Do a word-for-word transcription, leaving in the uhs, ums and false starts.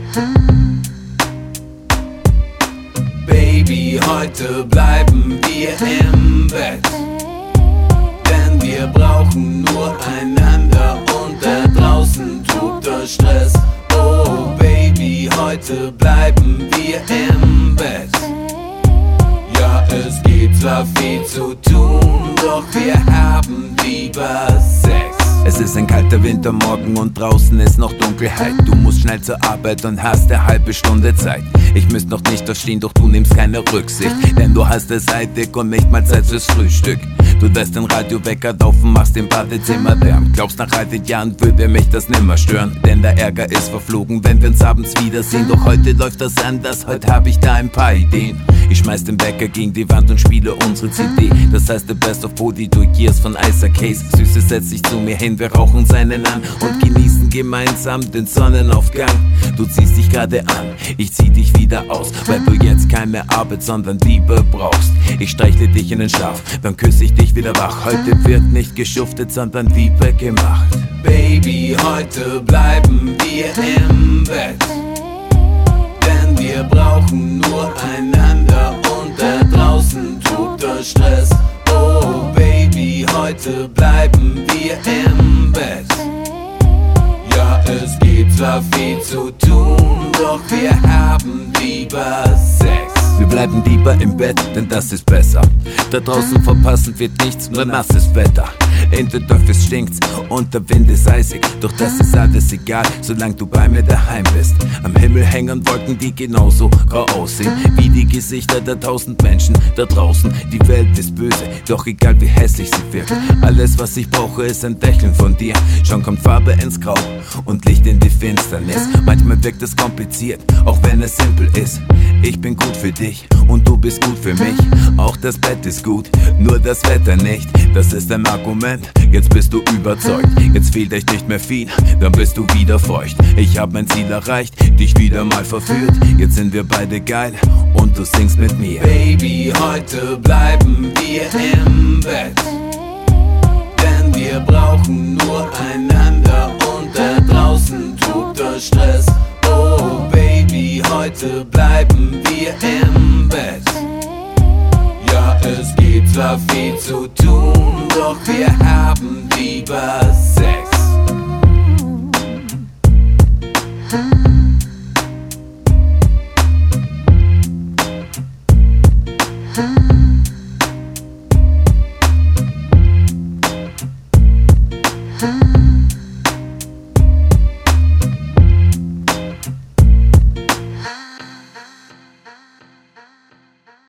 Baby, heute bleiben wir im Bett, denn wir brauchen nur einander und da draußen tobt der Stress. Oh Baby, heute bleiben wir im Bett. Ja, es gibt zwar viel zu tun, doch wir haben lieber Sex. Es ist ein kalter Wintermorgen und draußen ist noch Dunkelheit. Du musst schnell zur Arbeit und hast eine halbe Stunde Zeit. Ich müsste noch nicht aufstehen, doch du nimmst keine Rücksicht, denn du hast es eilig und nicht mal Zeit fürs Frühstück. Du lässt den Radiowecker laufen, machst im Badezimmer Lärm. Glaubst, nach all den Jahren würde mich das nimmer stören, denn der Ärger ist verflogen, wenn wir uns abends wiedersehen. Doch heute läuft das anders, heute hab ich da ein paar Ideen. Ich schmeiß den Wecker gegen die Wand und spiele unsere C D. Das heißt The Best of Body durch Years von Isaac Hayes. Süße setzt sich zu mir hin, wir rauchen seinen an und genießen gemeinsam den Sonnenaufgang. Du ziehst dich gerade an, ich zieh dich wieder aus, weil du jetzt keine Arbeit, sondern Liebe brauchst. Ich streichle dich in den Schlaf, dann küsse ich dich wieder wach. Heute wird nicht geschuftet, sondern Liebe gemacht. Baby, heute bleiben wir im Bett, denn wir brauchen nur einander und da draußen tobt der Stress. Oh Baby, heute bleiben wir im Bett. Ja, es gibt zwar viel zu tun, doch wir haben lieber Sex. Wir bleiben lieber im Bett, denn das ist besser. Da draußen verpassen wird nichts, nur nasses Wetter. In der Dorf stinkt's und der Wind ist eisig, doch das ist alles egal, solange du bei mir daheim bist. Am Himmel hängen Wolken, die genauso grau aussehen wie die Gesichter der tausend Menschen da draußen. Die Welt ist böse, doch egal wie hässlich sie wirkt. Alles was ich brauche ist ein Lächeln von dir. Schon kommt Farbe ins Grau und Licht in die Finsternis. Manchmal wirkt es kompliziert, auch wenn es simpel ist. Ich bin gut für dich und du bist gut für mich. Auch das Bett ist gut, nur das Wetter nicht. Das ist ein Argument, jetzt bist du überzeugt. Jetzt fehlt echt nicht mehr viel, dann bist du wieder feucht. Ich hab mein Ziel erreicht, dich wieder mal verführt. Jetzt sind wir beide geil und du singst mit mir. Baby, heute bleiben wir im Bett, denn wir brauchen nur einander und da draußen tobt der Stress. Oh Baby, heute bleiben wir im Bett. Ja, es gibt zwar viel zu tun, doch wir haben lieber Sex. Huh?